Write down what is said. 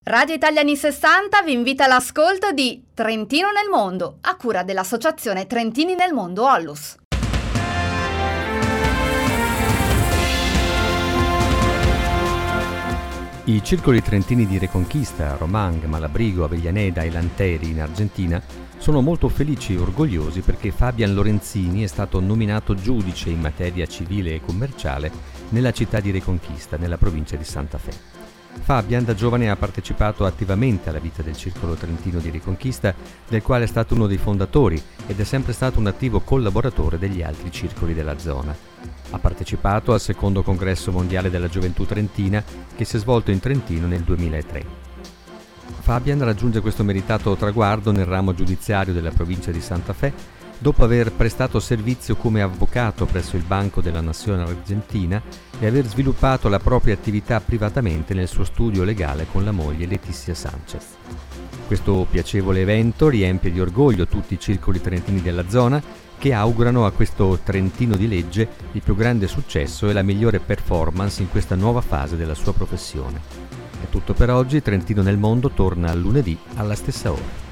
Radio Italiani 60 vi invita all'ascolto di Trentino nel Mondo, a cura dell'Associazione Trentini nel Mondo Onlus. I circoli trentini di Reconquista, Romang, Malabrigo, Avellaneda e Lanteri in Argentina sono molto felici e orgogliosi perché Fabian Lorenzini è stato nominato giudice in materia civile e commerciale nella città di Reconquista, nella provincia di Santa Fe. Fabian da giovane ha partecipato attivamente alla vita del Circolo Trentino di Reconquista, del quale è stato uno dei fondatori ed è sempre stato un attivo collaboratore degli altri circoli della zona. Ha partecipato al secondo congresso mondiale della gioventù trentina che si è svolto in Trentino nel 2003. Fabian raggiunge questo meritato traguardo nel ramo giudiziario della provincia di Santa Fe dopo aver prestato servizio come avvocato presso il Banco della Nazione Argentina e aver sviluppato la propria attività privatamente nel suo studio legale con la moglie Letizia Sanchez. Questo piacevole evento riempie di orgoglio tutti i circoli trentini della zona che augurano a questo trentino di legge il più grande successo e la migliore performance in questa nuova fase della sua professione. È tutto per oggi, Trentino nel Mondo torna lunedì alla stessa ora.